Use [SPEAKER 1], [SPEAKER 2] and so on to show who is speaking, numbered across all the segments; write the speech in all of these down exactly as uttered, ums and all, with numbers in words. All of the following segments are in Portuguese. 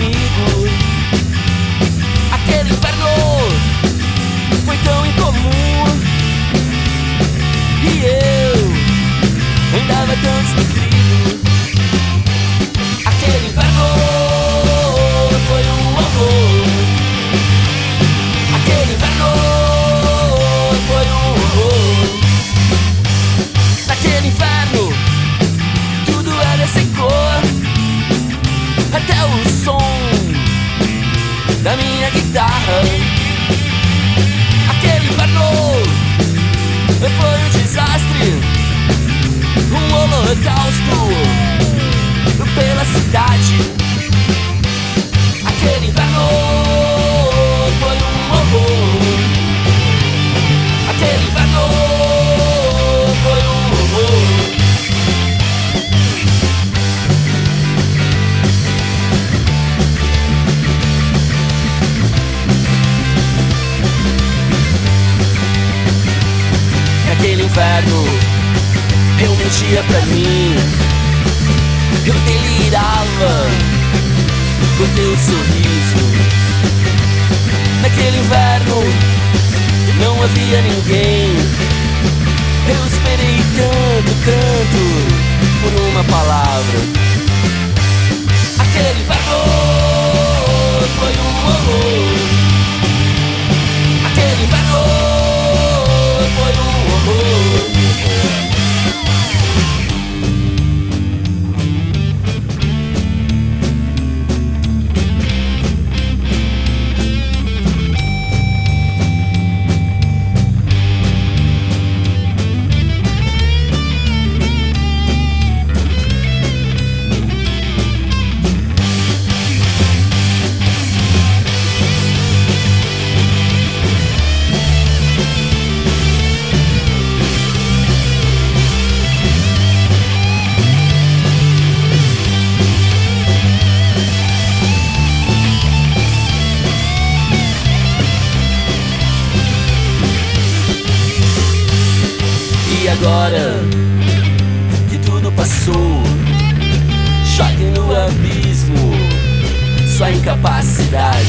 [SPEAKER 1] comigo. Aquele inverno foi tão incomum e eu andava tão desnutrido. Aquele inverno foi um horror. Aquele inverno foi um horror. Naquele inverno tudo era sem cor, até o som da minha guitarra. Aquele inverno foi um desastre, um holocausto pela cidade. Aquele inverno foi um horror. Aquele inverno foi um horror. Naquele inverno eu mentia pra mim, eu delirava com teu sorriso. Naquele inverno não havia ninguém, eu esperei tanto, tanto por uma palavra. Aquele inverno foi um horror. Aquele inverno foi um horror. E agora que tudo passou, jogue no abismo sua incapacidade.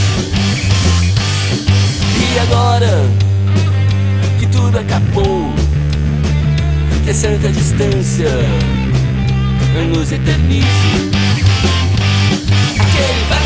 [SPEAKER 1] E agora que tudo acabou, que a santa distância nos eternize. Aquele